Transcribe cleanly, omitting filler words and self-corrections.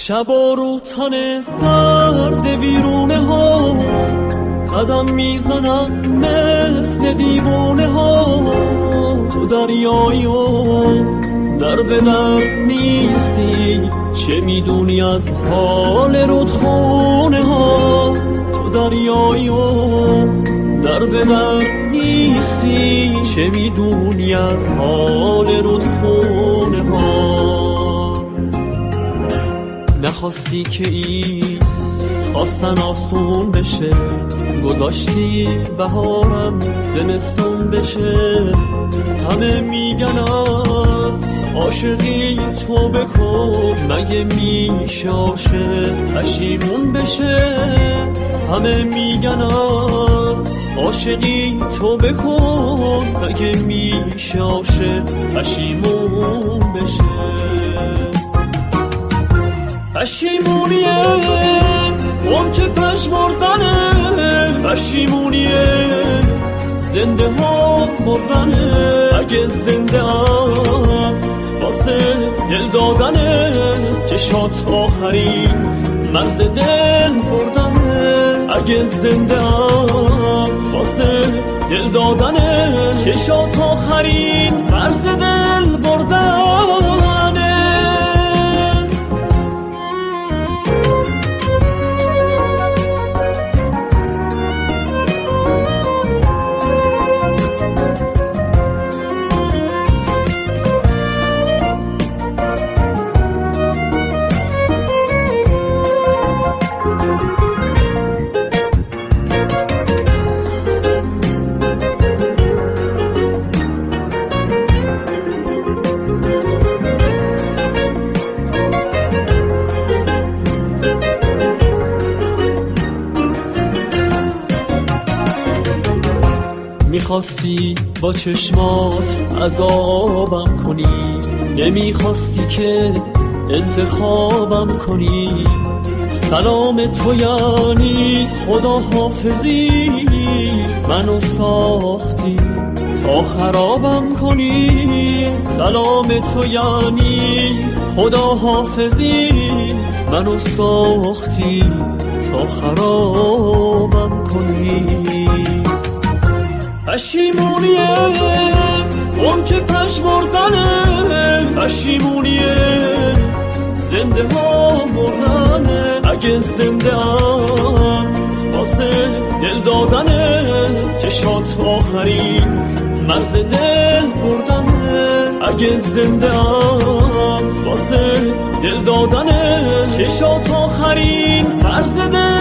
شب و رو تن سرد ویرونه ها قدم میزنم مثل دیوونه ها. تو دریایی و در به در نیستی، چه میدونی از حال رودخونه ها. تو دریایی و در به در نیستی، چه میدونی از حال رودخونه ها. نخواستی که این خواستن آسون بشه، گذاشتی بهارم زمستون بشه. همه میگن از عاشقی تو بکن، مگه میشه عاشق پشیمون بشه. همه میگن از عاشقی تو بکن، مگه میشه عاشق پشیمون بشه. پشیمونیه اون که پشمردنه، پشیمونیه زنده ها مردنه. اگه زنده هم واسه دل دادنه، چشات آخرین مرز دل بردنه. اگه زنده هم واسه دل دادنه، چشات آخرین مرز دل بردنه. میخواستی با چشمات عذابم کنی، نمیخواستی که انتخابم کنی. سلام تو یعنی خدا حافظی، منو ساختی تا خرابم کنی. سلام تو یعنی خدا حافظی، منو ساختی تا خرابم کنی. پشیمونیه اون که پشمردنه، پشیمونیه زنده ها مردنه. اگه زنده هم واسه دل دادنه، چشات آخرین مرز دل بردنه. اگه زنده هم واسه دل دادنه، چشات آخرین مرز دل